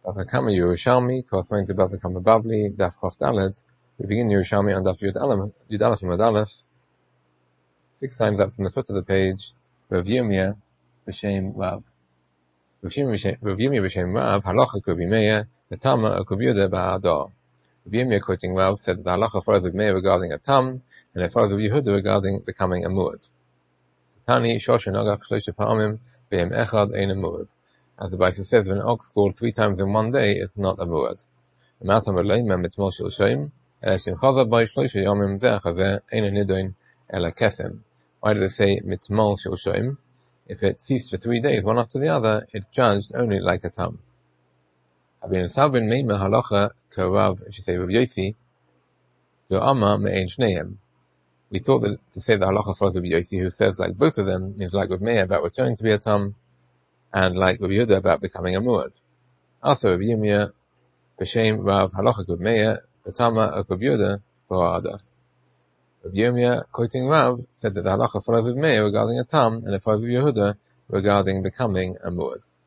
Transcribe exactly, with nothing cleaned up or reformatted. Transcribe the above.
Bava Kama Yerushalmi, corresponding to Bava Kama Bavli, Daf Chof Dalet. We begin Yerushalmi on Daf Yud Aleph, Yud Aleph and Yud Aleph, six times up from the foot of the page. Rav Yirmiyah b'shem Rav. Rav Yirmiyah b'shem Rav, halacha kubimeya, the Tama or kubiuda ba'adah. Rav Yirmiyah quoting Rav said that the halacha follows with Meir regarding a tam, and it follows with Yehuda regarding becoming a muad. Tani shosha nagach shlosha pa'amim be'em echad ein a muad. As the Baisa says, if an ox scored three times in one day, it's not a muad. Why does it say mitmol shel shoim? If it ceased for three days, one after the other, it's judged only like a tam. We thought that to say the halacha follows Rabbi Yossi, who says like both of them, means like with Meir about returning to be a tam, and like Rabbi Yehuda about becoming a muad. Also, Rabbi Yirmiyah b'shem Rav halacha kub Meir, the Tama or kub Yehuda b'ha'ada. Rabbi Yirmiyah, quoting Rav, said that the halacha follows with Meir regarding a tam, and it follows with Yehuda regarding becoming a muad.